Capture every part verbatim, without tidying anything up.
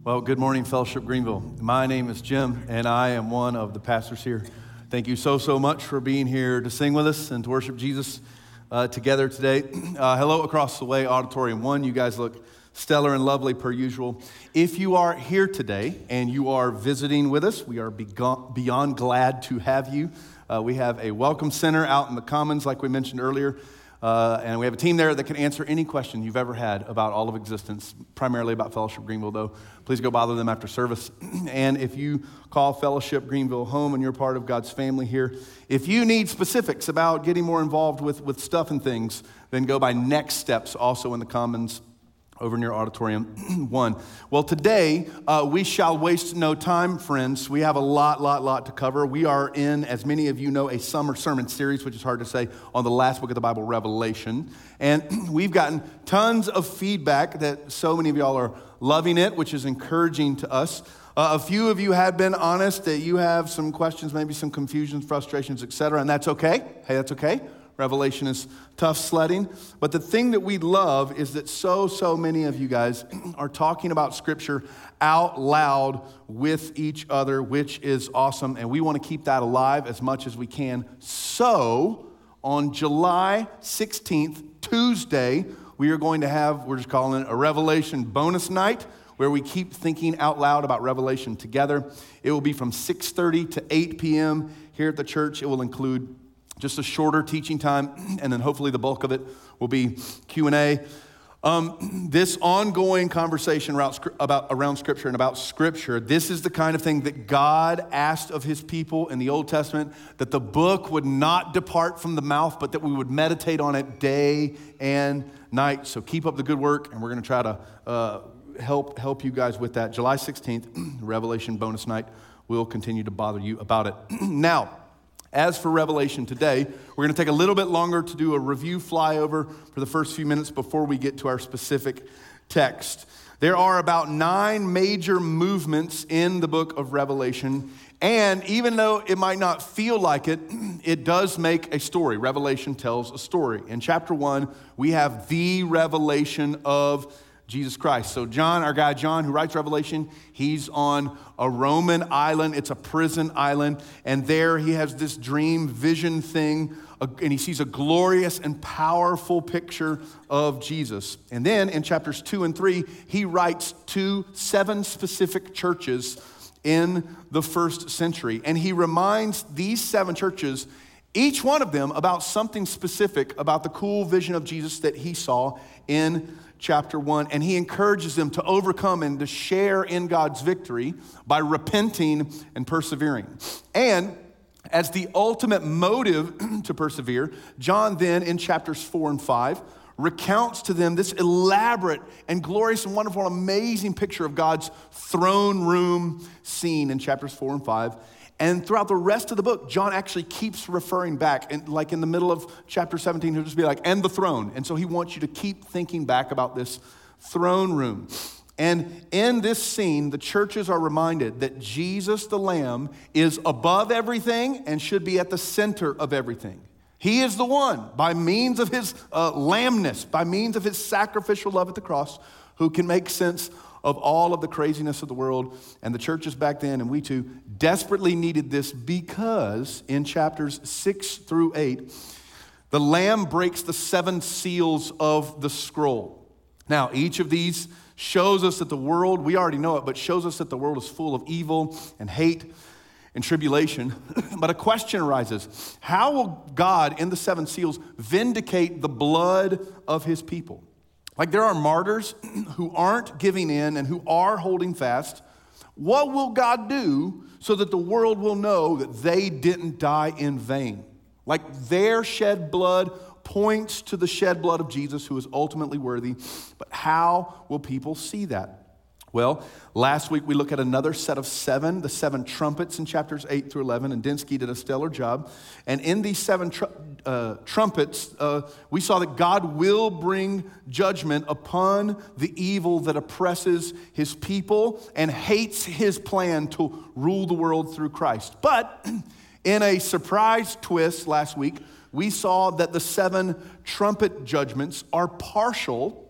Well, good morning, Fellowship Greenville. My name is Jim, and I am one of the pastors here. Thank you so, so much for being here to sing with us and to worship Jesus uh, together today. Uh, hello across the way, Auditorium one. You guys look stellar and lovely per usual. If you are here today and you are visiting with us, we are beyond glad to have you. Uh, we have a welcome center out in the Commons, like we mentioned earlier. Uh, and we have a team there that can answer any question you've ever had about all of existence, primarily about Fellowship Greenville, though. Please go bother them after service. And if you call Fellowship Greenville home and you're part of God's family here, if you need specifics about getting more involved with, with stuff and things, then go by Next Steps, also in the Commons over near Auditorium one. Well, today, uh, we shall waste no time, friends. We have a lot, lot, lot to cover. We are in, as many of you know, a summer sermon series, which is hard to say, on the last book of the Bible, Revelation. And we've gotten tons of feedback that so many of y'all are loving it, which is encouraging to us. Uh, a few of you have been honest that you have some questions, maybe some confusions, frustrations, et cetera, and that's okay. Hey, that's okay. Revelation is tough sledding. But the thing that we love is that so, so many of you guys are talking about Scripture out loud with each other, which is awesome. And we want to keep that alive as much as we can. So on July sixteenth, Tuesday, we are going to have, we're just calling it a Revelation bonus night, where we keep thinking out loud about Revelation together. It will be from six thirty to eight p.m. here at the church. It will include just a shorter teaching time, and then hopefully the bulk of it will be Q and A. Um, this ongoing conversation around, about, around Scripture and about Scripture, this is the kind of thing that God asked of his people in the Old Testament, that the book would not depart from the mouth, but that we would meditate on it day and night. So keep up the good work, and we're going to try to uh, help, help you guys with that. July sixteenth, Revelation bonus night. We'll continue to bother you about it. Now, as for Revelation today, we're going to take a little bit longer to do a review flyover for the first few minutes before we get to our specific text. There are about nine major movements in the book of Revelation, and even though it might not feel like it, it does make a story. Revelation tells a story. In chapter one, we have the revelation of Jesus Christ. So John, our guy John, who writes Revelation, he's on a Roman island. It's a prison island. And there he has this dream vision thing, and he sees a glorious and powerful picture of Jesus. And then in chapters two and three, he writes to seven specific churches in the first century. And he reminds these seven churches, each one of them, about something specific about the cool vision of Jesus that he saw in chapter one, and he encourages them to overcome and to share in God's victory by repenting and persevering. And as the ultimate motive to persevere, John then in chapters four and five recounts to them this elaborate and glorious and wonderful and amazing picture of God's throne room scene in chapters four and five. And throughout the rest of the book, John actually keeps referring back. And like in the middle of chapter seventeen, he'll just be like, and the throne. And so he wants you to keep thinking back about this throne room. And in this scene, the churches are reminded that Jesus the Lamb is above everything and should be at the center of everything. He is the one, by means of his uh, lambness, by means of his sacrificial love at the cross, who can make sense of all of the craziness of the world. And the churches back then, and we too, desperately needed this because in chapters six through eight, the Lamb breaks the seven seals of the scroll. Now, each of these shows us that the world, we already know it, but shows us that the world is full of evil and hate and tribulation. But a question arises: how will God, in the seven seals, vindicate the blood of his people? Like there are martyrs who aren't giving in and who are holding fast. What will God do so that the world will know that they didn't die in vain? Like their shed blood points to the shed blood of Jesus, who is ultimately worthy. But how will people see that? Well, last week we looked at another set of seven, the seven trumpets in chapters eight through eleven, and Dinsky did a stellar job. And in these seven tr- uh, trumpets, uh, we saw that God will bring judgment upon the evil that oppresses his people and hates his plan to rule the world through Christ. But in a surprise twist last week, we saw that the seven trumpet judgments are partial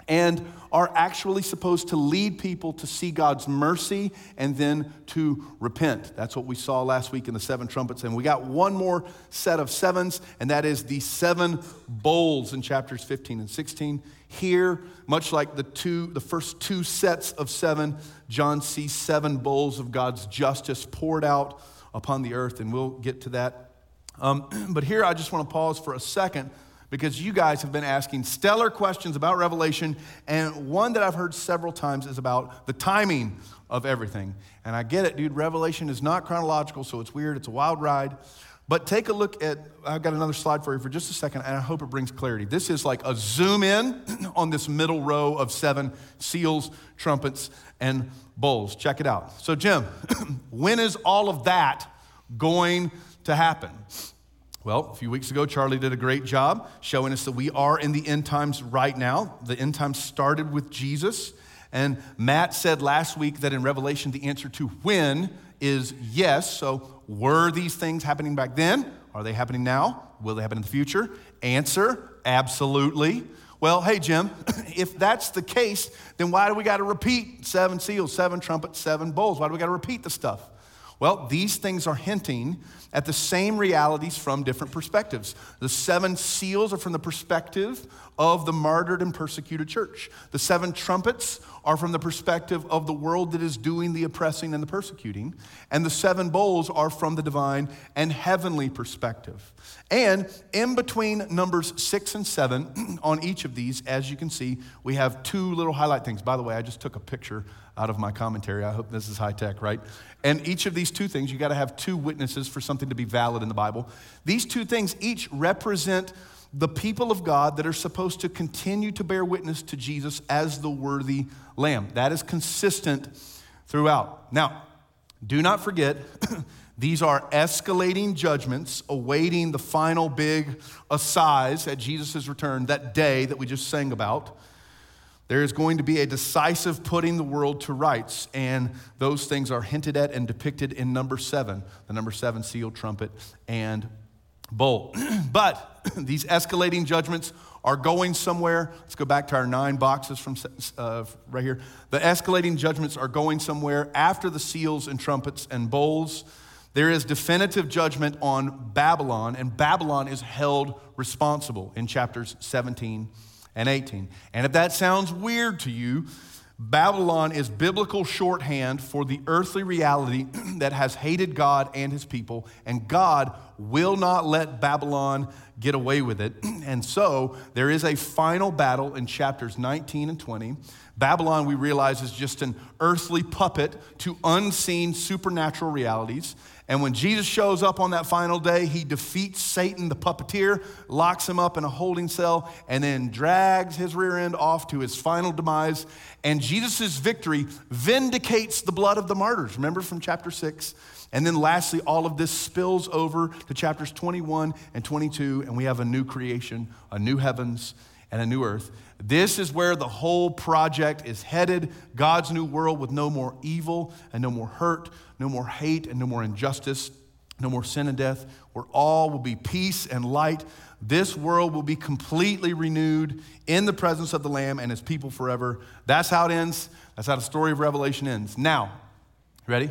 and are actually supposed to lead people to see God's mercy and then to repent. That's what we saw last week in the seven trumpets. And we got one more set of sevens, and that is the seven bowls in chapters fifteen and sixteen. Here, much like the two, the first two sets of seven, John sees seven bowls of God's justice poured out upon the earth, and we'll get to that. Um, but here I just want to pause for a second, because you guys have been asking stellar questions about Revelation, and one that I've heard several times is about the timing of everything. And I get it, dude, Revelation is not chronological, so it's weird, it's a wild ride. But take a look at, I've got another slide for you for just a second, and I hope it brings clarity. This is like a zoom in on this middle row of seven seals, trumpets, and bowls. Check it out. So Jim, when is all of that going to happen? Well, a few weeks ago, Charlie did a great job showing us that we are in the end times right now. The end times started with Jesus. And Matt said last week that in Revelation, the answer to when is yes. So were these things happening back then? Are they happening now? Will they happen in the future? Answer, absolutely. Well, hey, Jim, if that's the case, then why do we got to repeat seven seals, seven trumpets, seven bowls? Why do we got to repeat the stuff? Well, these things are hinting at the same realities from different perspectives. The seven seals are from the perspective of the martyred and persecuted church. The seven trumpets are from the perspective of the world that is doing the oppressing and the persecuting. And the seven bowls are from the divine and heavenly perspective. And in between numbers six and seven, on each of these, as you can see, we have two little highlight things. By the way, I just took a picture out of my commentary. I hope this is high tech, right? And each of these two things, you got to have two witnesses for something to be valid in the Bible. These two things each represent the people of God that are supposed to continue to bear witness to Jesus as the worthy Lamb. That is consistent throughout. Now, do not forget, these are escalating judgments awaiting the final big assize at Jesus' return, that day that we just sang about. There is going to be a decisive putting the world to rights, and those things are hinted at and depicted in number seven, the number seven seal, trumpet, and bowl. But these escalating judgments are going somewhere. Let's go back to our nine boxes from uh, right here. The escalating judgments are going somewhere after the seals and trumpets and bowls. There is definitive judgment on Babylon, and Babylon is held responsible in chapters seventeen and eighteen. And if that sounds weird to you, Babylon is biblical shorthand for the earthly reality that has hated God and his people, and God will not let Babylon get away with it. And so there is a final battle in chapters nineteen and twenty. Babylon, we realize, is just an earthly puppet to unseen supernatural realities. And when Jesus shows up on that final day, he defeats Satan, the puppeteer, locks him up in a holding cell, and then drags his rear end off to his final demise. And Jesus' victory vindicates the blood of the martyrs. Remember from chapter six? And then lastly, all of this spills over to chapters twenty-one and twenty-two, and we have a new creation, a new heavens, and a new earth. This is where the whole project is headed. God's new world with no more evil and no more hurt, no more hate and no more injustice, no more sin and death, where all will be peace and light. This world will be completely renewed in the presence of the Lamb and his people forever. That's how it ends. That's how the story of Revelation ends. Now, ready?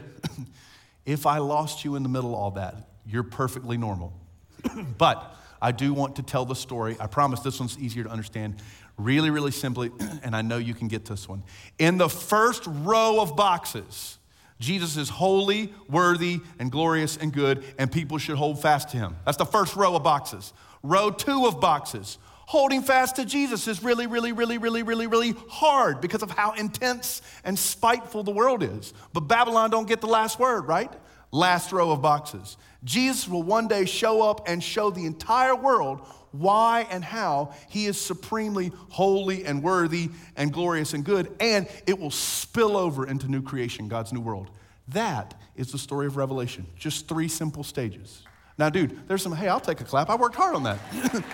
If I lost you in the middle of all that, you're perfectly normal. But I do want to tell the story. I promise this one's easier to understand. Really, really simply, and I know you can get this one. In the first row of boxes, Jesus is holy, worthy, and glorious and good, and people should hold fast to him. That's the first row of boxes. Row two of boxes, holding fast to Jesus is really, really, really, really, really, really hard because of how intense and spiteful the world is. But Babylon don't get the last word, right? Last row of boxes. Jesus will one day show up and show the entire world why and how he is supremely holy and worthy and glorious and good, and it will spill over into new creation, God's new world. That is the story of Revelation. Just three simple stages. Now, dude, there's some, hey, I'll take a clap. I worked hard on that.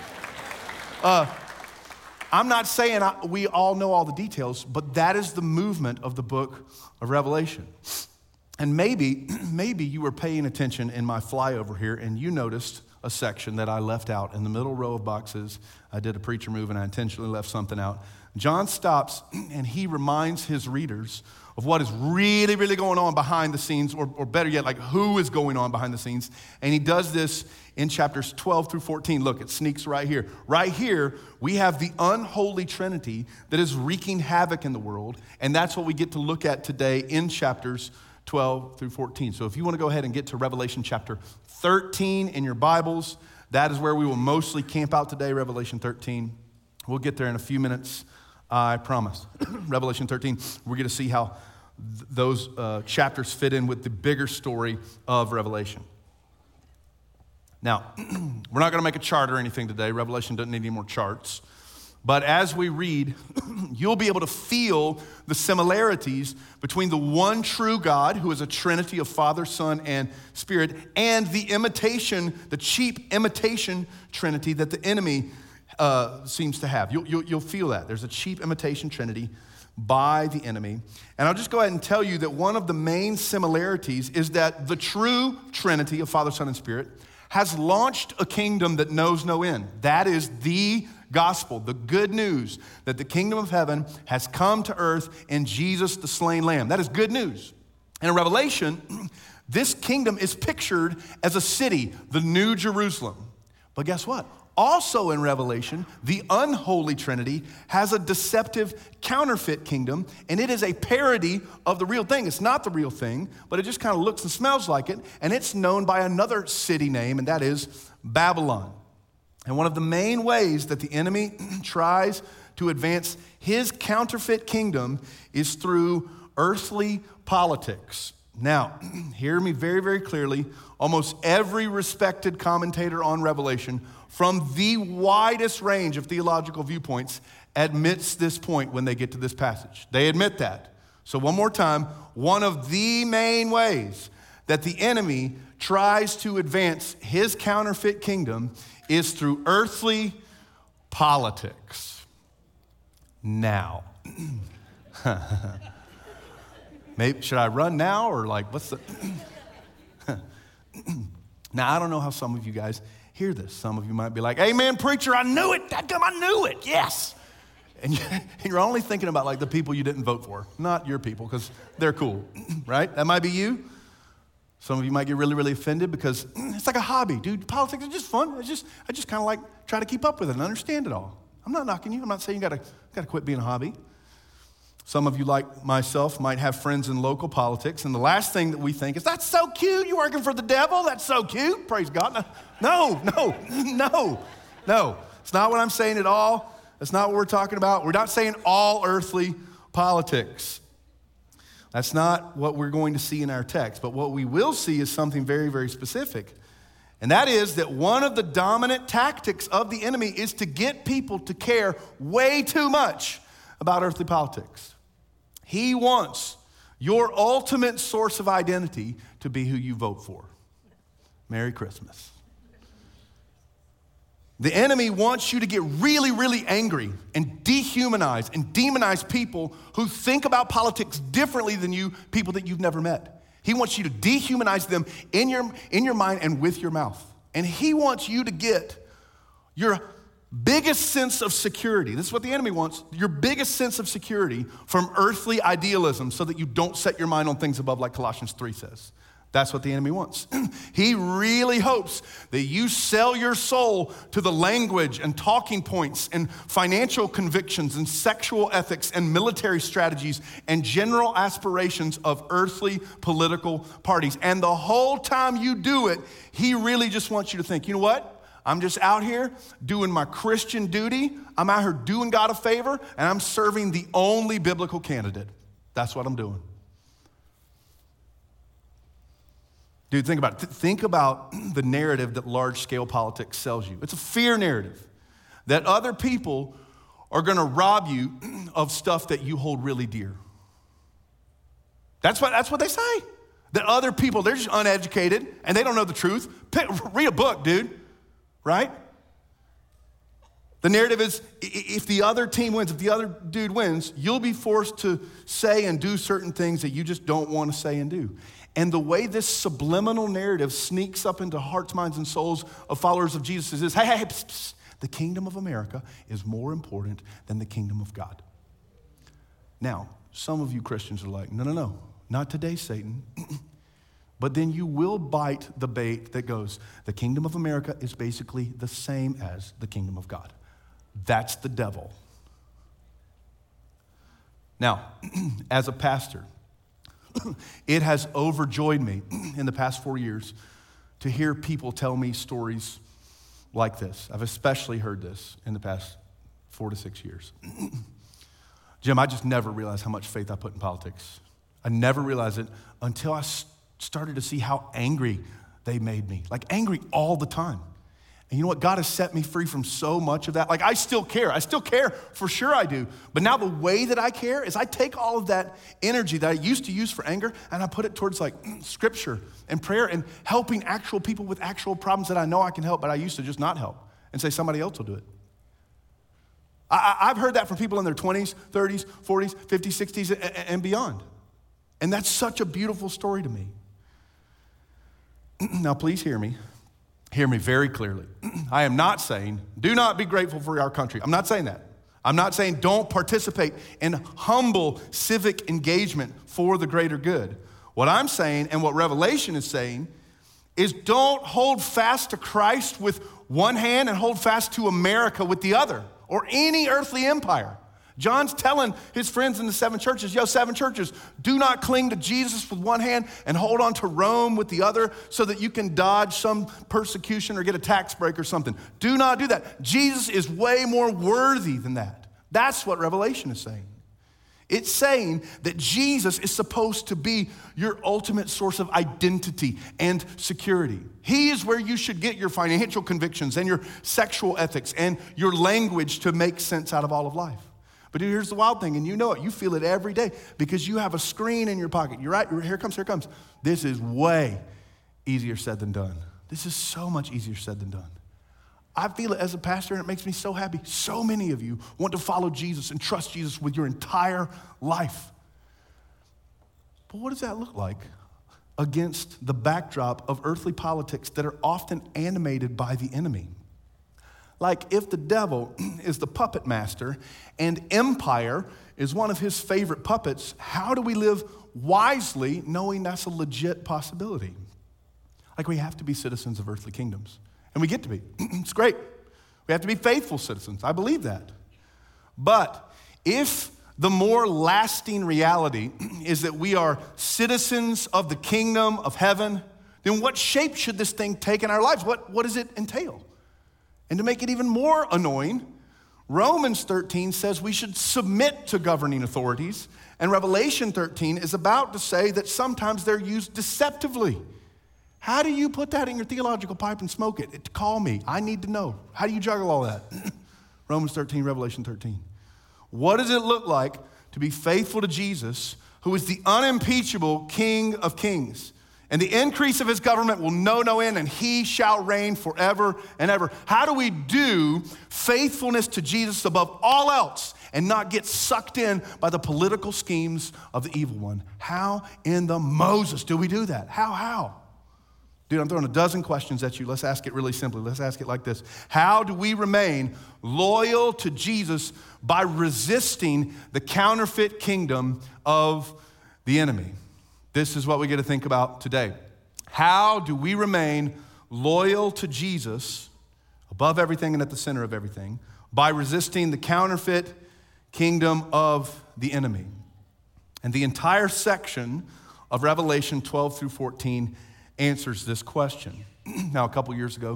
uh, I'm not saying I, we all know all the details, but that is the movement of the book of Revelation. And maybe, maybe you were paying attention in my flyover here and you noticed a section that I left out in the middle row of boxes. I did a preacher move and I intentionally left something out. John stops and he reminds his readers of what is really, really going on behind the scenes, or, or better yet, like who is going on behind the scenes. And he does this in chapters twelve through fourteen. Look, it sneaks right here. Right here, we have the unholy Trinity that is wreaking havoc in the world. And that's what we get to look at today in chapters twelve through fourteen. So if you want to go ahead and get to Revelation chapter thirteen in your Bibles, that is where we will mostly camp out today, Revelation thirteen. We'll get there in a few minutes, I promise. Revelation thirteen, we're going to see how th- those uh, chapters fit in with the bigger story of Revelation. Now, we're not going to make a chart or anything today. Revelation doesn't need any more charts. But as we read, you'll be able to feel the similarities between the one true God, who is a trinity of Father, Son, and Spirit, and the imitation, the cheap imitation trinity that the enemy uh, seems to have. You'll, you'll, you'll feel that. There's a cheap imitation trinity by the enemy. And I'll just go ahead and tell you that one of the main similarities is that the true trinity of Father, Son, and Spirit has launched a kingdom that knows no end. That is the gospel, the good news that the kingdom of heaven has come to earth in Jesus, the slain lamb. That is good news. And in Revelation, this kingdom is pictured as a city, the New Jerusalem. But guess what? Also in Revelation, the unholy Trinity has a deceptive counterfeit kingdom, and it is a parody of the real thing. It's not the real thing, but it just kind of looks and smells like it, and it's known by another city name, and that is Babylon. And one of the main ways that the enemy tries to advance his counterfeit kingdom is through earthly politics. Now, hear me very, very clearly. Almost every respected commentator on Revelation, from the widest range of theological viewpoints, admits this point when they get to this passage. They admit that. So one more time, one of the main ways that the enemy tries to advance his counterfeit kingdom is through earthly politics. Now, maybe should I run now or like what's the? Now I don't know how some of you guys hear this. Some of you might be like, "Amen, preacher! I knew it. Dadgum, I knew it. Yes." And you're only thinking about like the people you didn't vote for, not your people, because they're cool, right? That might be you. Some of you might get really, really offended because it's like a hobby, dude. Politics is just fun. It's just, I just kind of like try to keep up with it and understand it all. I'm not knocking you. I'm not saying you gotta, gotta quit being a hobby. Some of you, like myself, might have friends in local politics, and the last thing that we think is, that's so cute. You working for the devil? That's so cute. Praise God. No, no, no, no. It's not what I'm saying at all. That's not what we're talking about. We're not saying all earthly politics. That's not what we're going to see in our text. But what we will see is something very, very specific. And that is that one of the dominant tactics of the enemy is to get people to care way too much about earthly politics. He wants your ultimate source of identity to be who you vote for. Merry Christmas. The enemy wants you to get really, really angry and dehumanize and demonize people who think about politics differently than you, people that you've never met. He wants you to dehumanize them in your, in your mind and with your mouth. And he wants you to get your biggest sense of security. This is what the enemy wants. Your biggest sense of security from earthly idealism so that you don't set your mind on things above, like Colossians three says. That's what the enemy wants. He really hopes that you sell your soul to the language and talking points and financial convictions and sexual ethics and military strategies and general aspirations of earthly political parties. And the whole time you do it, he really just wants you to think, you know what? I'm just out here doing my Christian duty. I'm out here doing God a favor, and I'm serving the only biblical candidate. That's what I'm doing. Dude, think about it. Think about the narrative that large-scale politics sells you. It's a fear narrative that other people are going to rob you of stuff that you hold really dear. That's what, that's what they say. That other people, they're just uneducated and they don't know the truth. Pick, read a book, dude, right? The narrative is if the other team wins, if the other dude wins, you'll be forced to say and do certain things that you just don't want to say and do. And the way this subliminal narrative sneaks up into hearts, minds, and souls of followers of Jesus is this: hey, hey, psst, psst, the kingdom of America is more important than the kingdom of God. Now, some of you Christians are like, no, no, no, not today, Satan. But then you will bite the bait that goes, the kingdom of America is basically the same as the kingdom of God. That's the devil. Now, as a pastor, it has overjoyed me in the past four years to hear people tell me stories like this. I've especially heard this in the past four to six years. Jim, I just never realized how much faith I put in politics. I never realized it until I started to see how angry they made me, like angry all the time. And you know what? God has set me free from so much of that. Like I still care. I still care, for sure I do. But now the way that I care is I take all of that energy that I used to use for anger and I put it towards like scripture and prayer and helping actual people with actual problems that I know I can help, but I used to just not help and say somebody else will do it. I, I've heard that from people in their twenties, thirties, forties, fifties, sixties, and beyond. And that's such a beautiful story to me. Now, please hear me. Hear me very clearly. I am not saying, do not be grateful for our country. I'm not saying that. I'm not saying don't participate in humble civic engagement for the greater good. What I'm saying, and what Revelation is saying, is don't hold fast to Christ with one hand and hold fast to America with the other, or any earthly empire. John's telling his friends in the seven churches, yo, seven churches, do not cling to Jesus with one hand and hold on to Rome with the other so that you can dodge some persecution or get a tax break or something. Do not do that. Jesus is way more worthy than that. That's what Revelation is saying. It's saying that Jesus is supposed to be your ultimate source of identity and security. He is where you should get your financial convictions and your sexual ethics and your language to make sense out of all of life. But here's the wild thing, and you know it. You feel it every day because you have a screen in your pocket. You're right. Here it comes. Here it comes. This is way easier said than done. This is so much easier said than done. I feel it as a pastor, and it makes me so happy. So many of you want to follow Jesus and trust Jesus with your entire life. But what does that look like against the backdrop of earthly politics that are often animated by the enemy? Like if the devil is the puppet master and empire is one of his favorite puppets, how do we live wisely knowing that's a legit possibility? Like we have to be citizens of earthly kingdoms. And we get to be. It's great. We have to be faithful citizens. I believe that. But if the more lasting reality is that we are citizens of the kingdom of heaven, then what shape should this thing take in our lives? What, what does it entail? And to make it even more annoying, Romans thirteen says we should submit to governing authorities, and Revelation thirteen is about to say that sometimes they're used deceptively. How do you put that in your theological pipe and smoke it? it? Call me. I need to know. How do you juggle all that? Romans thirteen, Revelation thirteen. What does it look like to be faithful to Jesus, who is the unimpeachable King of kings? And the increase of his government will know no end, and he shall reign forever and ever. How do we do faithfulness to Jesus above all else and not get sucked in by the political schemes of the evil one? How in the Moses do we do that? How, how? Dude, I'm throwing a dozen questions at you. Let's ask it really simply. Let's ask it like this. How do we remain loyal to Jesus by resisting the counterfeit kingdom of the enemy? This is what we get to think about today. How do we remain loyal to Jesus above everything and at the center of everything by resisting the counterfeit kingdom of the enemy? And the entire section of Revelation twelve through fourteen answers this question. Now, a couple years ago,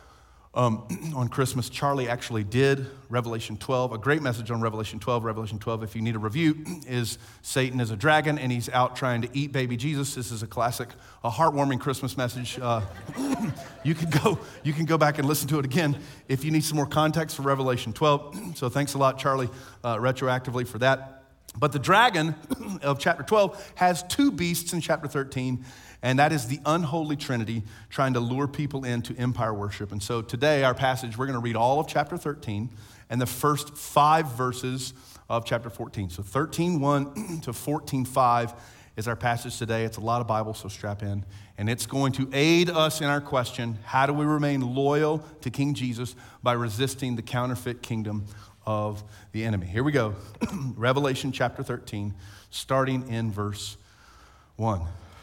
um, on Christmas, Charlie actually did Revelation twelve, a great message on Revelation twelve. Revelation twelve, if you need a review, is Satan is a dragon and he's out trying to eat baby Jesus. This is a classic, a heartwarming Christmas message. Uh, you can go, you can go back and listen to it again if you need some more context for Revelation twelve. So thanks a lot, Charlie, uh, retroactively for that. But the dragon of chapter twelve has two beasts in chapter thirteen, and that is the unholy trinity trying to lure people into empire worship. And so today, our passage, we're going to read all of chapter thirteen and the first five verses of chapter fourteen. So thirteen one to fourteen five is our passage today. It's a lot of Bible, so strap in. And it's going to aid us in our question, how do we remain loyal to King Jesus by resisting the counterfeit kingdom of the enemy? Here we go. Revelation chapter thirteen, starting in verse one.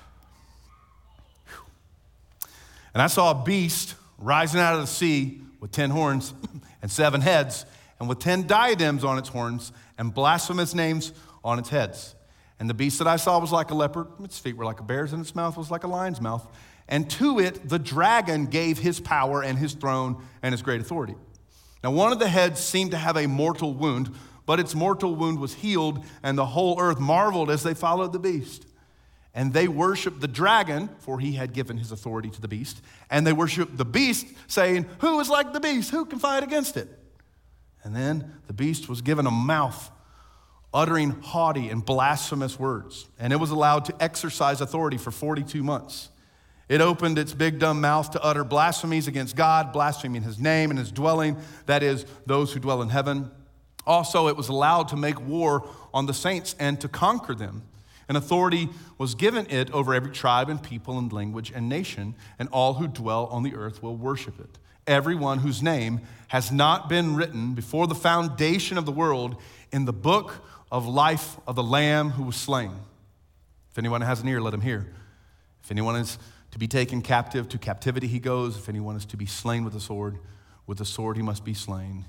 And I saw a beast rising out of the sea with ten horns and seven heads, and with ten diadems on its horns and blasphemous names on its heads. And the beast that I saw was like a leopard, its feet were like a bear's, and its mouth was like a lion's mouth. And to it the dragon gave his power and his throne and his great authority. Now one of the heads seemed to have a mortal wound, but its mortal wound was healed, and the whole earth marveled as they followed the beast. And they worshiped the dragon, for he had given his authority to the beast. And they worshiped the beast, saying, who is like the beast? Who can fight against it? And then the beast was given a mouth, uttering haughty and blasphemous words. And it was allowed to exercise authority for forty-two months. It opened its big dumb mouth to utter blasphemies against God, blaspheming his name and his dwelling, that is, those who dwell in heaven. Also, it was allowed to make war on the saints and to conquer them. And authority was given it over every tribe and people and language and nation, and all who dwell on the earth will worship it. Everyone whose name has not been written before the foundation of the world in the book of life of the Lamb who was slain. If anyone has an ear, let him hear. If anyone is to be taken captive, to captivity he goes. If anyone is to be slain with the sword, with the sword he must be slain.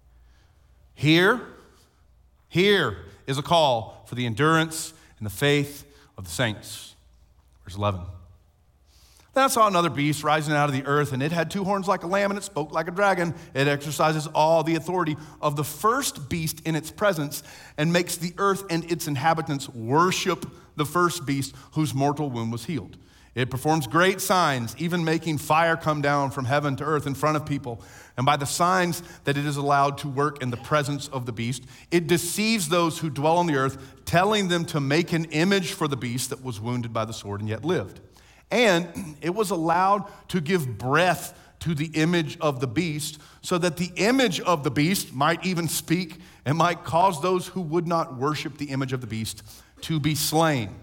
Here, here is a call for the endurance and the faith of the saints. Verse eleven. Then I saw another beast rising out of the earth, and it had two horns like a lamb, and it spoke like a dragon. It exercises all the authority of the first beast in its presence, and makes the earth and its inhabitants worship the first beast whose mortal wound was healed. It performs great signs, even making fire come down from heaven to earth in front of people. And by the signs that it is allowed to work in the presence of the beast, it deceives those who dwell on the earth, telling them to make an image for the beast that was wounded by the sword and yet lived. And it was allowed to give breath to the image of the beast, so that the image of the beast might even speak and might cause those who would not worship the image of the beast to be slain.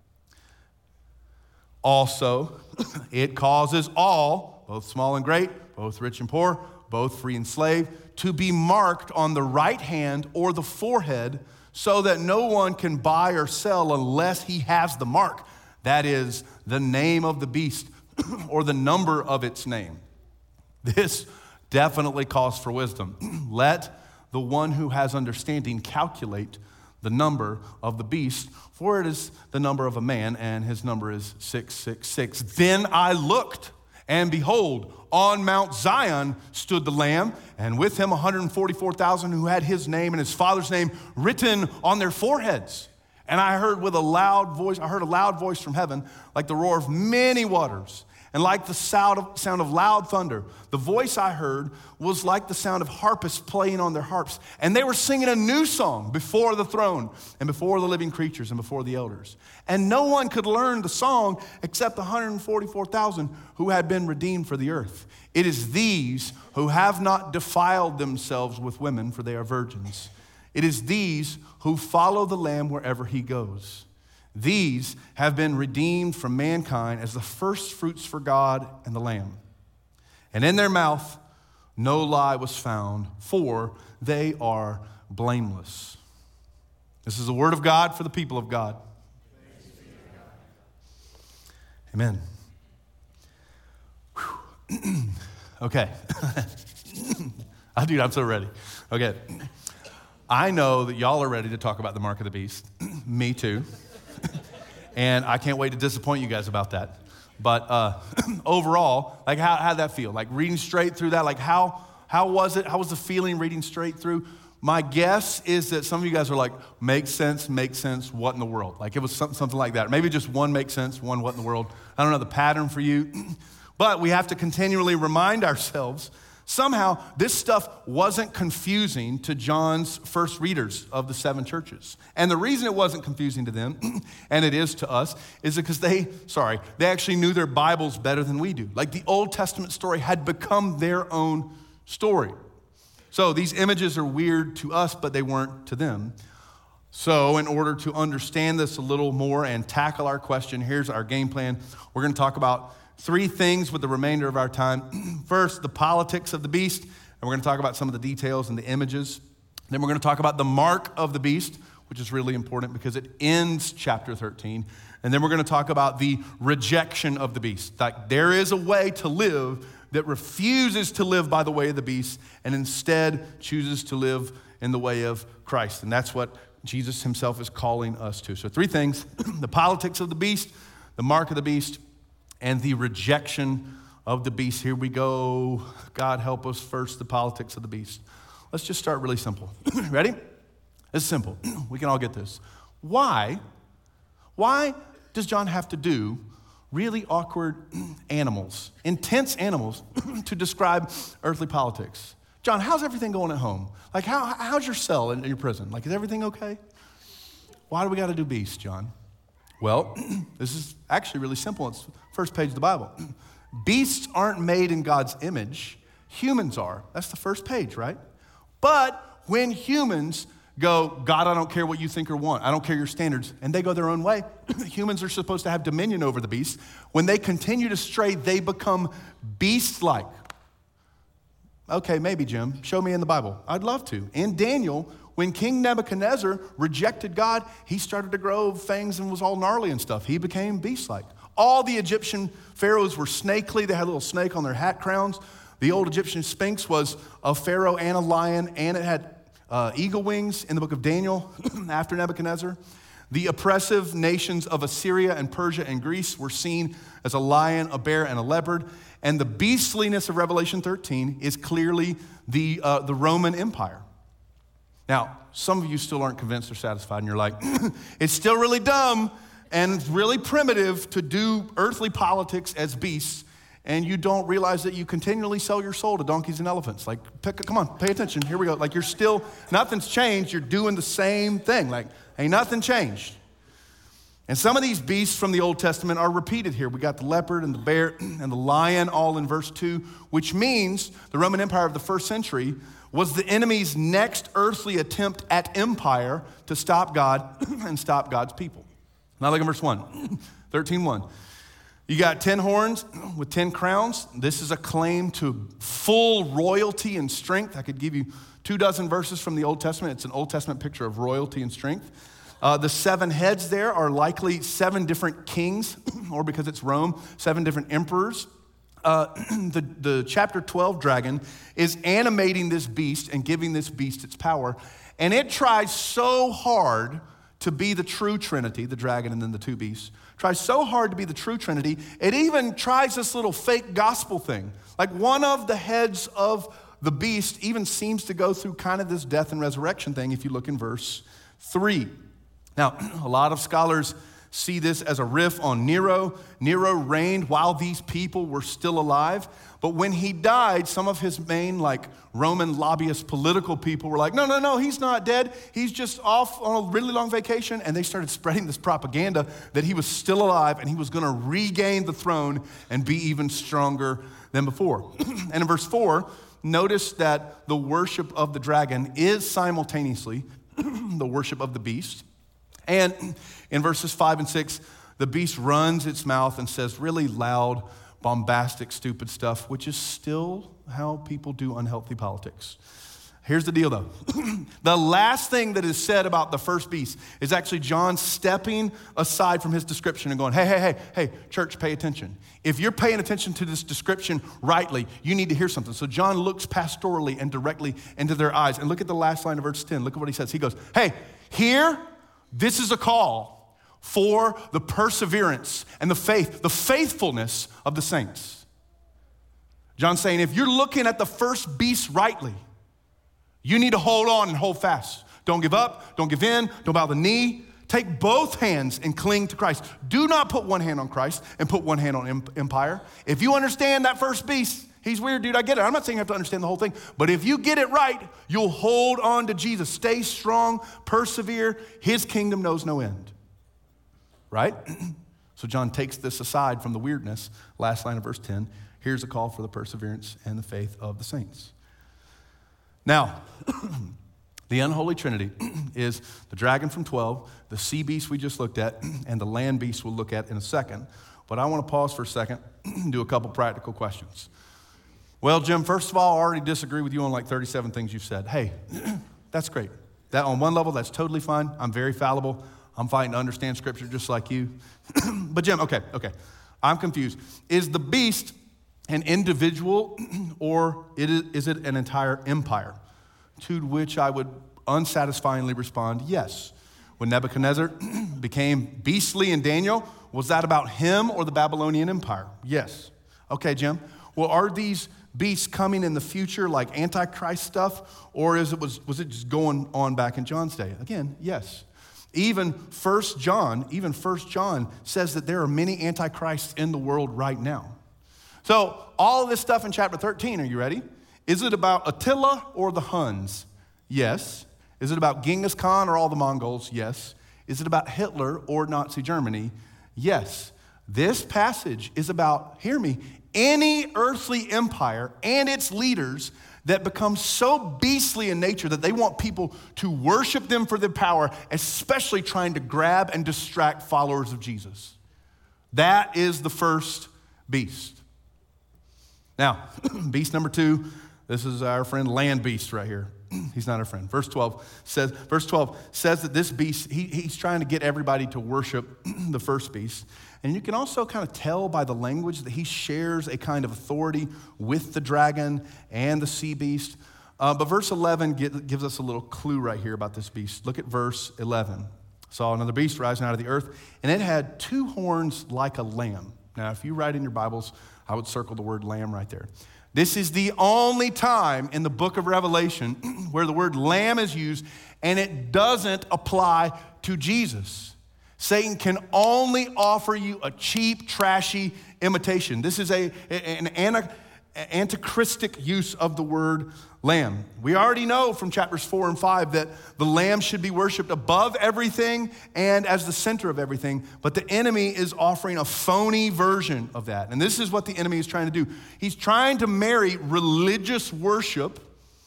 Also, it causes all, both small and great, both rich and poor, both free and slave, to be marked on the right hand or the forehead, so that no one can buy or sell unless he has the mark. That is, the name of the beast or the number of its name. This definitely calls for wisdom. Let the one who has understanding calculate the number of the beast, for it is the number of a man, and his number is six six six. Then I looked, and behold, on Mount Zion stood the Lamb, and with him one hundred forty-four thousand who had his name and his father's name written on their foreheads. And I heard with a loud voice, I heard a loud voice from heaven, like the roar of many waters, and like the sound of, sound of loud thunder. The voice I heard was like the sound of harpists playing on their harps. And they were singing a new song before the throne and before the living creatures and before the elders. And no one could learn the song except the one hundred forty-four thousand who had been redeemed for the earth. It is these who have not defiled themselves with women, for they are virgins. It is these who follow the Lamb wherever he goes. These have been redeemed from mankind as the first fruits for God and the Lamb. And in their mouth no lie was found, for they are blameless. This is the word of God for the people of God. Amen. Okay. Dude, I'm so ready. Okay. I know that y'all are ready to talk about the mark of the beast. Me too. And I can't wait to disappoint you guys about that. But uh, overall, like how how'd that feel? Like reading straight through that, like how how was it? How was the feeling reading straight through? My guess is that some of you guys are like, makes sense, makes sense, what in the world? Like it was something, something like that. Maybe just one makes sense, one what in the world. I don't know the pattern for you. But we have to continually remind ourselves, somehow this stuff wasn't confusing to John's first readers of the seven churches. And the reason it wasn't confusing to them, and it is to us, is because they, sorry, they actually knew their Bibles better than we do. Like the Old Testament story had become their own story. So these images are weird to us, but they weren't to them. So in order to understand this a little more and tackle our question, here's our game plan. We're going to talk about three things with the remainder of our time. First, the politics of the beast, and we're going to talk about some of the details and the images. Then we're going to talk about the mark of the beast, which is really important because it ends chapter thirteen. And then we're going to talk about the rejection of the beast. Like there is a way to live that refuses to live by the way of the beast and instead chooses to live in the way of Christ. And that's what Jesus himself is calling us to. So three things: the politics of the beast, the mark of the beast, and the rejection of the beast. Here we go. God help us. First, the politics of the beast. Let's just start really simple. Ready? It's simple. We can all get this. Why? Why does John have to do really awkward animals, intense animals, to describe earthly politics? John, how's everything going at home? Like, how, how's your cell in your prison? Like, is everything okay? Why do we got to do beasts, John? Well, this is actually really simple. It's the first page of the Bible. Beasts aren't made in God's image. Humans are. That's the first page, right? But when humans go, God, I don't care what you think or want. I don't care your standards. And they go their own way. Humans are supposed to have dominion over the beast. When they continue to stray, they become beast-like. Okay, maybe, Jim. Show me in the Bible. I'd love to. In Daniel, when King Nebuchadnezzar rejected God, he started to grow fangs and was all gnarly and stuff. He became beast-like. All the Egyptian pharaohs were snakely. They had a little snake on their hat crowns. The old Egyptian sphinx was a pharaoh and a lion, and it had uh, eagle wings in the book of Daniel after Nebuchadnezzar. The oppressive nations of Assyria and Persia and Greece were seen as a lion, a bear, and a leopard. And the beastliness of Revelation thirteen is clearly the, uh, the Roman Empire. Now, some of you still aren't convinced or satisfied, and you're like, it's still really dumb and really primitive to do earthly politics as beasts, and you don't realize that you continually sell your soul to donkeys and elephants. Like, pick, come on, pay attention. Here we go. Like, you're still, nothing's changed. You're doing the same thing. Like, ain't nothing changed. And some of these beasts from the Old Testament are repeated here. We got the leopard and the bear and the lion all in verse two, which means the Roman Empire of the first century was the enemy's next earthly attempt at empire to stop God and stop God's people. Now look at verse one, thirteen one. You got ten horns with ten crowns. This is a claim to full royalty and strength. I could give you two dozen verses from the Old Testament. It's an Old Testament picture of royalty and strength. Uh, the seven heads there are likely seven different kings, or because it's Rome, seven different emperors. Uh, the, the chapter twelve dragon is animating this beast and giving this beast its power. And it tries so hard to be the true Trinity, the dragon and then the two beasts, tries so hard to be the true Trinity, it even tries this little fake gospel thing. Like one of the heads of the beast even seems to go through kind of this death and resurrection thing if you look in verse three. Now, a lot of scholars see this as a riff on Nero. Nero reigned while these people were still alive. But when he died, some of his main like Roman lobbyist political people were like, no, no, no, he's not dead. He's just off on a really long vacation. And they started spreading this propaganda that he was still alive and he was going to regain the throne and be even stronger than before. And in verse four, notice that the worship of the dragon is simultaneously the worship of the beast. And in verses five and six, the beast runs its mouth and says really loud, bombastic, stupid stuff, which is still how people do unhealthy politics. Here's the deal, though. The last thing that is said about the first beast is actually John stepping aside from his description and going, hey, hey, hey, hey, church, pay attention. If you're paying attention to this description rightly, you need to hear something. So John looks pastorally and directly into their eyes. And look at the last line of verse ten. Look at what he says. He goes, hey, here, this is a call for the perseverance and the faith, the faithfulness of the saints. John's saying, if you're looking at the first beast rightly, you need to hold on and hold fast. Don't give up, don't give in, don't bow the knee. Take both hands and cling to Christ. Do not put one hand on Christ and put one hand on empire. If you understand that first beast, he's weird, dude, I get it. I'm not saying you have to understand the whole thing, but if you get it right, you'll hold on to Jesus. Stay strong, persevere. His kingdom knows no end, right? So John takes this aside from the weirdness. Last line of verse ten, here's a call for the perseverance and the faith of the saints. Now, The unholy trinity is the dragon from twelve, the sea beast we just looked at, and the land beast we'll look at in a second. But I want to pause for a second and do a couple practical questions. Well, Jim, first of all, I already disagree with you on like thirty-seven things you've said. Hey, that's great. That on one level, that's totally fine. I'm very fallible. I'm fighting to understand Scripture just like you. But Jim, okay, okay. I'm confused. Is the beast an individual or it is, is it an entire empire? To which I would unsatisfyingly respond, yes. When Nebuchadnezzar became beastly in Daniel, was that about him or the Babylonian Empire? Yes. Okay, Jim. Well, are these beasts coming in the future like Antichrist stuff, or is it was, was it just going on back in John's day? Again, yes. Even First John, even First John says that there are many antichrists in the world right now. So all of this stuff in chapter thirteen, are you ready? Is it about Attila or the Huns? Yes. Is it about Genghis Khan or all the Mongols? Yes. Is it about Hitler or Nazi Germany? Yes. This passage is about, hear me, any earthly empire and its leaders that become so beastly in nature that they want people to worship them for their power, especially trying to grab and distract followers of Jesus. That is the first beast. Now, beast number two, this is our friend land beast right here. He's not our friend. Verse twelve says, verse twelve says that this beast, he, he's trying to get everybody to worship the first beast. And you can also kind of tell by the language that he shares a kind of authority with the dragon and the sea beast. Uh, but verse eleven get, gives us a little clue right here about this beast. Look at verse eleven. Saw another beast rising out of the earth, and it had two horns like a lamb. Now, if you write in your Bibles, I would circle the word lamb right there. This is the only time in the book of Revelation where the word lamb is used, and it doesn't apply to Jesus. Satan can only offer you a cheap, trashy imitation. This is a, an antichristic use of the word lamb. We already know from chapters four and five that the lamb should be worshiped above everything and as the center of everything, but the enemy is offering a phony version of that. And this is what the enemy is trying to do. He's trying to marry religious worship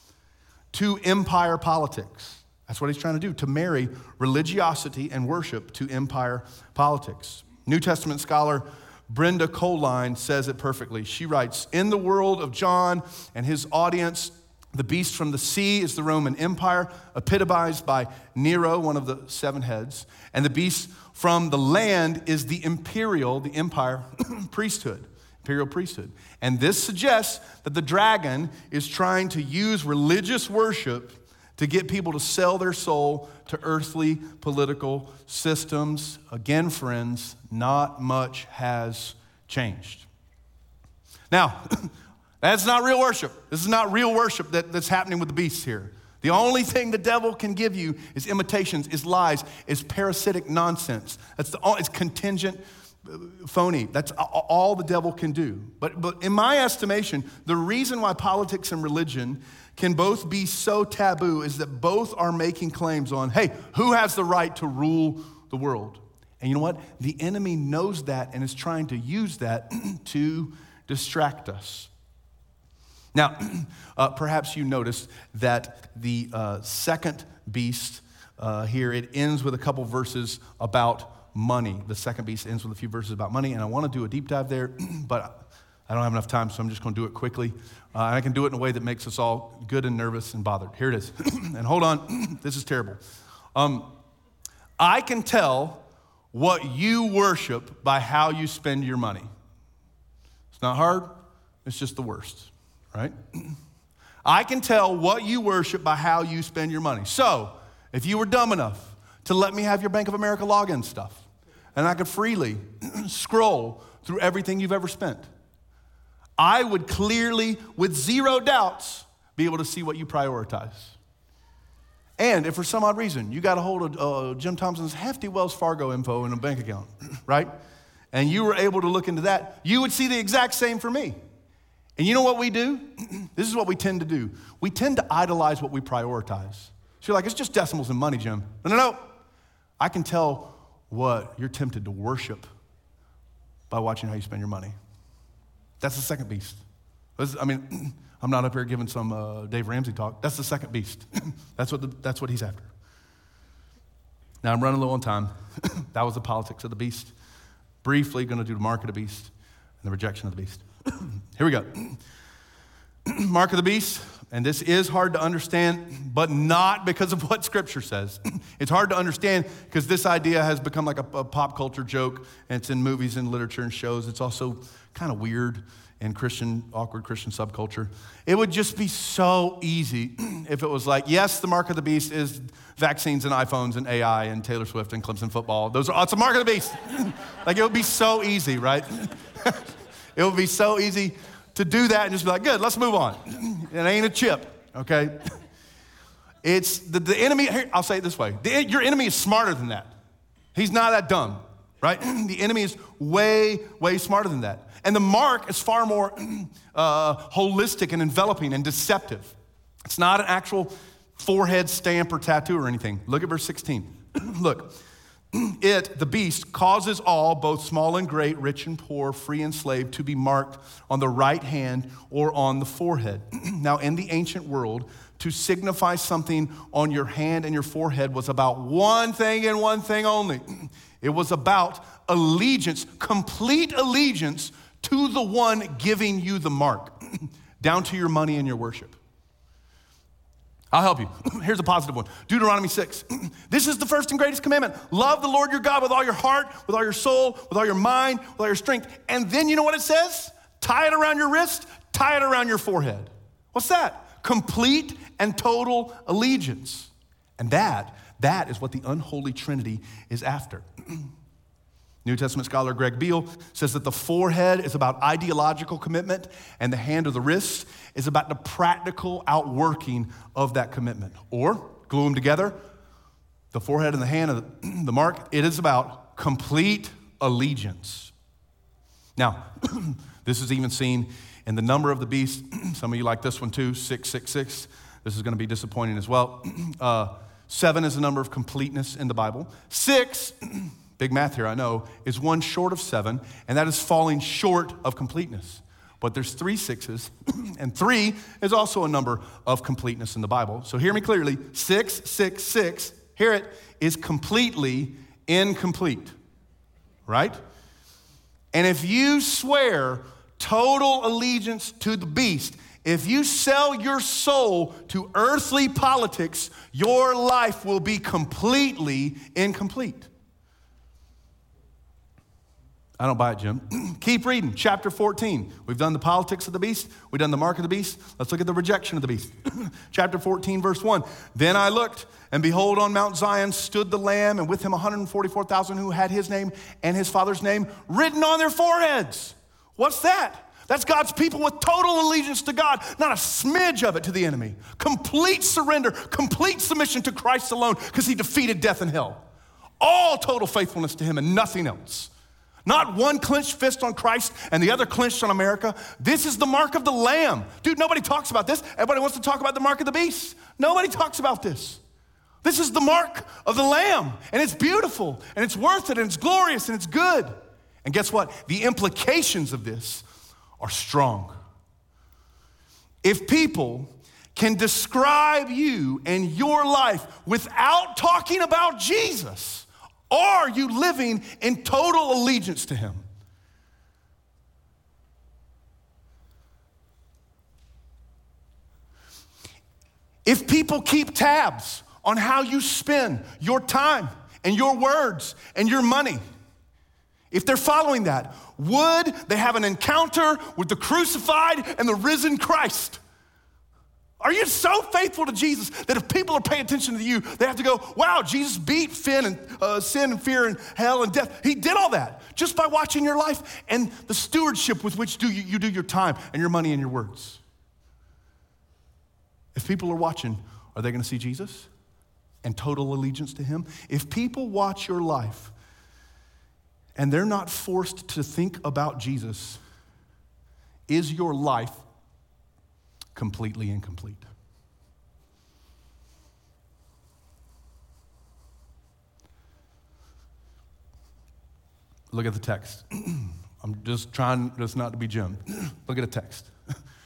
to empire politics. That's what he's trying to do, to marry religiosity and worship to empire politics. New Testament scholar Brenda Colline says it perfectly. She writes, in the world of John and his audience, the beast from the sea is the Roman Empire, epitomized by Nero, one of the seven heads. And the beast from the land is the imperial, the empire priesthood, imperial priesthood. And this suggests that the dragon is trying to use religious worship to get people to sell their soul to earthly political systems. Again, friends, not much has changed. Now, that's not real worship. This is not real worship that, that's happening with the beasts here. The only thing the devil can give you is imitations, is lies, is parasitic nonsense. That's the it's contingent, phony. That's all the devil can do. But, but in my estimation, the reason why politics and religion can both be so taboo is that both are making claims on, hey, who has the right to rule the world? And you know what? The enemy knows that and is trying to use that to distract us. Now, uh, perhaps you noticed that the uh, second beast uh, here, it ends with a couple verses about money. The second beast ends with a few verses about money, and I want to do a deep dive there, but I don't have enough time, so I'm just going to do it quickly. Uh, and I can do it in a way that makes us all good and nervous and bothered. Here it is. And hold on, this is terrible. Um, I can tell what you worship by how you spend your money. It's not hard, it's just the worst, right? I can tell what you worship by how you spend your money. So, if you were dumb enough to let me have your Bank of America login stuff, and I could freely scroll through everything you've ever spent, I would clearly, with zero doubts, be able to see what you prioritize. And if for some odd reason you got a hold of uh, Jim Thompson's hefty Wells Fargo info in a bank account, right? And you were able to look into that, you would see the exact same for me. And you know what we do? This is what we tend to do. We tend to idolize what we prioritize. So you're like, it's just decimals and money, Jim. No, no, no. I can tell what you're tempted to worship by watching how you spend your money. That's the second beast, I mean, I'm not up here giving some uh, Dave Ramsey talk. That's the second beast. that's what the, that's what he's after. Now, I'm running low on time. That was the politics of the beast. Briefly, going to do the mark of the beast and the rejection of the beast. Here we go. Mark of the beast, and this is hard to understand, but not because of what Scripture says. It's hard to understand because this idea has become like a, a pop culture joke, and it's in movies and literature and shows. It's also kind of weird in Christian, awkward Christian subculture. It would just be so easy if it was like, yes, the mark of the beast is vaccines and iPhones and A I and Taylor Swift and Clemson football. Those are, it's a mark of the beast. Like, it would be so easy, right? It would be so easy to do that and just be like, good, let's move on. It ain't a chip, okay? It's the, the enemy, here, I'll say it this way. The, your enemy is smarter than that. He's not that dumb, right? The enemy is way, way smarter than that. And the mark is far more uh, holistic and enveloping and deceptive. It's not an actual forehead stamp or tattoo or anything. Look at verse sixteen. Look, it, the beast, causes all, both small and great, rich and poor, free and slave, to be marked on the right hand or on the forehead. Now, in the ancient world, to signify something on your hand and your forehead was about one thing and one thing only. It was about allegiance, complete allegiance to the one giving you the mark, down to your money and your worship. I'll help you. Here's a positive one. Deuteronomy six. This is the first and greatest commandment. Love the Lord your God with all your heart, with all your soul, with all your mind, with all your strength. And then you know what it says? Tie it around your wrist, tie it around your forehead. What's that? Complete and total allegiance. And that, that is what the unholy Trinity is after. New Testament scholar Greg Beale says that the forehead is about ideological commitment and the hand or the wrist is about the practical outworking of that commitment. Or, glue them together, the forehead and the hand of the, the mark, it is about complete allegiance. Now, this is even seen in the number of the beast. Some of you like this one too, six six six. This is going to be disappointing as well. Uh, seven is the number of completeness in the Bible. Six, big math here, I know, is one short of seven, and that is falling short of completeness. But there's three sixes, and three is also a number of completeness in the Bible. So hear me clearly, six, six, six, hear it, is completely incomplete, right? And if you swear total allegiance to the beast, if you sell your soul to earthly politics, your life will be completely incomplete. I don't buy it, Jim. Keep reading, chapter fourteen. We've done the politics of the beast. We've done the mark of the beast. Let's look at the rejection of the beast. Chapter fourteen, verse one. Then I looked, and behold, on Mount Zion stood the Lamb, and with him one hundred forty-four thousand who had his name and his Father's name written on their foreheads. What's that? That's God's people with total allegiance to God, not a smidge of it to the enemy. Complete surrender, complete submission to Christ alone, because he defeated death and hell. All total faithfulness to him and nothing else. Not one clenched fist on Christ and the other clenched on America. This is the mark of the Lamb. Dude, nobody talks about this. Everybody wants to talk about the mark of the beast. Nobody talks about this. This is the mark of the Lamb, and it's beautiful, and it's worth it, and it's glorious, and it's good. And guess what? The implications of this are strong. If people can describe you and your life without talking about Jesus, are you living in total allegiance to him? If people keep tabs on how you spend your time and your words and your money, if they're following that, would they have an encounter with the crucified and the risen Christ? Are you so faithful to Jesus that if people are paying attention to you, they have to go, wow, Jesus beat sin and, uh, sin and fear and hell and death. He did all that just by watching your life and the stewardship with which do you, you do your time and your money and your words. If people are watching, are they going to see Jesus and total allegiance to him? If people watch your life and they're not forced to think about Jesus, is your life completely incomplete? Look at the text. I'm just trying just not to be Jim. Look at the text.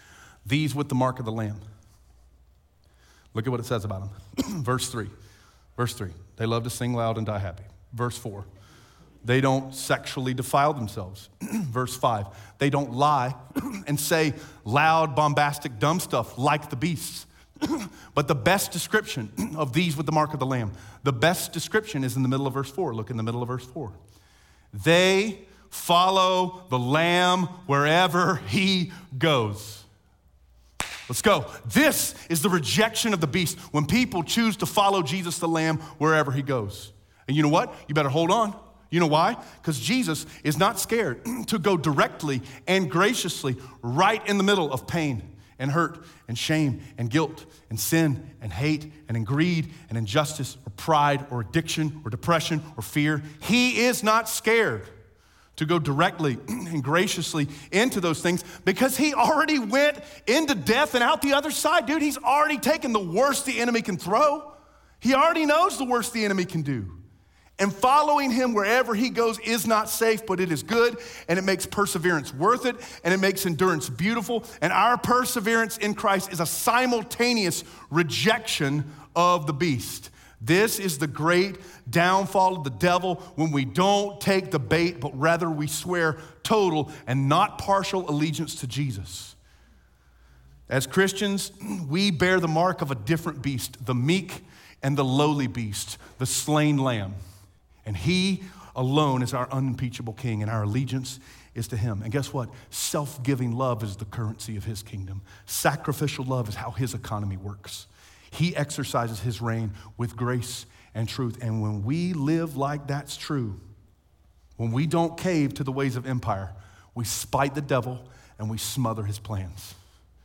these with the mark of the Lamb. Look at what it says about them. Verse three. Verse three. They love to sing loud and die happy. Verse four. They don't sexually defile themselves. Verse five. They don't lie and say loud, bombastic, dumb stuff like the beasts. But the best description of these with the mark of the Lamb, the best description is in the middle of verse four. Look in the middle of verse four. They follow the Lamb wherever he goes. Let's go. This is the rejection of the beast when people choose to follow Jesus the Lamb wherever he goes. And you know what? You better hold on. You know why? Because Jesus is not scared to go directly and graciously right in the middle of pain and hurt and shame and guilt and sin and hate and in greed and injustice or pride or addiction or depression or fear. He is not scared to go directly and graciously into those things because he already went into death and out the other side. Dude, he's already taken the worst the enemy can throw. He already knows the worst the enemy can do. And following him wherever he goes is not safe, but it is good, and it makes perseverance worth it, and it makes endurance beautiful. And our perseverance in Christ is a simultaneous rejection of the beast. This is the great downfall of the devil when we don't take the bait, but rather we swear total and not partial allegiance to Jesus. As Christians, we bear the mark of a different beast, the meek and the lowly beast, the slain lamb. And he alone is our unimpeachable king, and our allegiance is to him. And guess what? Self-giving love is the currency of his kingdom. Sacrificial love is how his economy works. He exercises his reign with grace and truth. And when we live like that's true, when we don't cave to the ways of empire, we spite the devil and we smother his plans.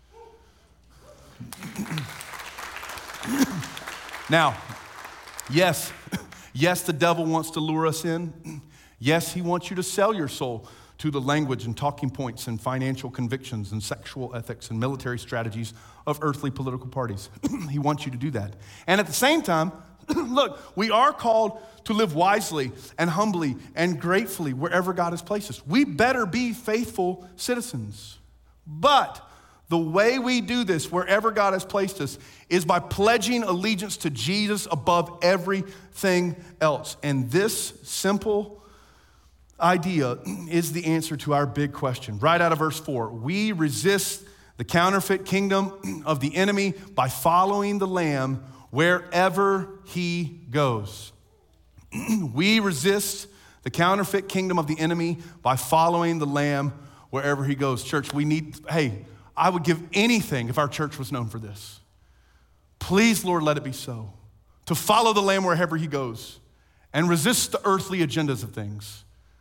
Now, yes, yes, the devil wants to lure us in. Yes, he wants you to sell your soul to the language and talking points and financial convictions and sexual ethics and military strategies of earthly political parties. He wants you to do that. And at the same time, look, we are called to live wisely and humbly and gratefully wherever God has placed us. We better be faithful citizens. But the way we do this, wherever God has placed us, is by pledging allegiance to Jesus above everything else. And this simple idea is the answer to our big question. Right out of verse four, we resist the counterfeit kingdom of the enemy by following the Lamb wherever he goes. We resist the counterfeit kingdom of the enemy by following the Lamb wherever he goes. Church, we need, hey, I would give anything if our church was known for this. Please, Lord, let it be so. To follow the Lamb wherever he goes and resist the earthly agendas of things.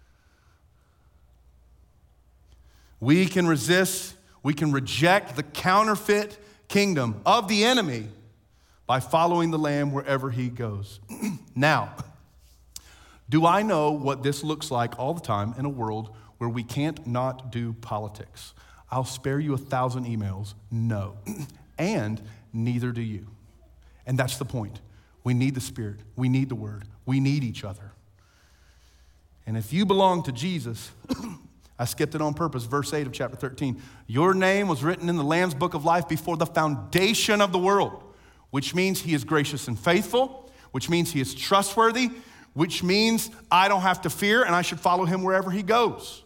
We can resist, we can reject the counterfeit kingdom of the enemy by following the Lamb wherever he goes. Now, do I know what this looks like all the time in a world where we can't not do politics? I'll spare you a thousand emails. No. And neither do you. And that's the point. We need the Spirit. We need the Word. We need each other. And if you belong to Jesus, I skipped it on purpose, verse eight of chapter thirteen. Your name was written in the Lamb's book of life before the foundation of the world, which means he is gracious and faithful, which means he is trustworthy, which means I don't have to fear and I should follow him wherever he goes.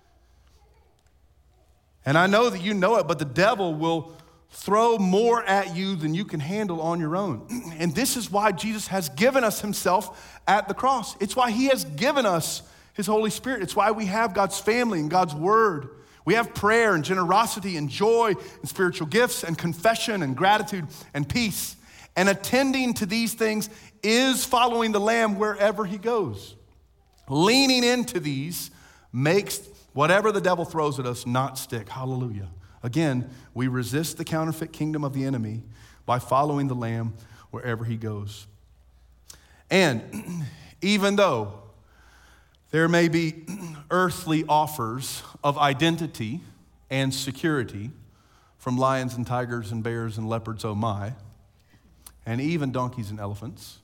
And I know that you know it, but the devil will throw more at you than you can handle on your own. And this is why Jesus has given us himself at the cross. It's why he has given us his Holy Spirit. It's why we have God's family and God's word. We have prayer and generosity and joy and spiritual gifts and confession and gratitude and peace. And attending to these things is following the Lamb wherever he goes. Leaning into these makes whatever the devil throws at us not stick. Hallelujah. Again, we resist the counterfeit kingdom of the enemy by following the Lamb wherever he goes. And even though there may be earthly offers of identity and security from lions and tigers and bears and leopards, oh my, and even donkeys and elephants,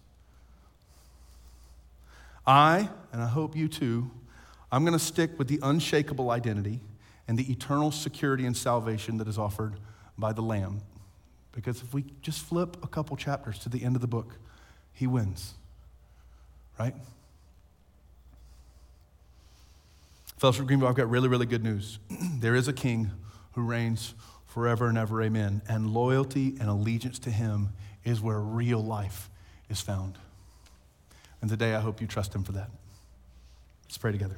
I, and I hope you too, I'm going to stick with the unshakable identity and the eternal security and salvation that is offered by the Lamb. Because if we just flip a couple chapters to the end of the book, he wins, right? Fellowship Greenville, I've got really, really good news. There is a king who reigns forever and ever, amen. And loyalty and allegiance to him is where real life is found. And today I hope you trust him for that. Let's pray together.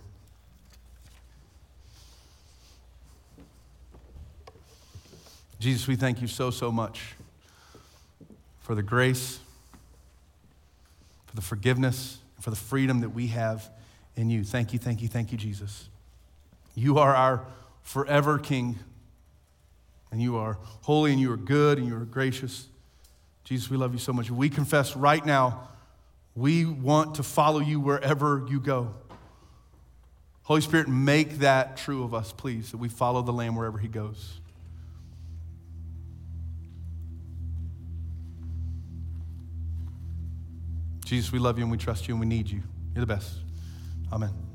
Jesus, we thank you so, so much for the grace, for the forgiveness, for the freedom that we have in you. Thank you, thank you, thank you, Jesus. You are our forever King, and you are holy, and you are good, and you are gracious. Jesus, we love you so much. We confess right now, we want to follow you wherever you go. Holy Spirit, make that true of us, please, that we follow the Lamb wherever he goes. Jesus, we love you and we trust you and we need you. You're the best. Amen.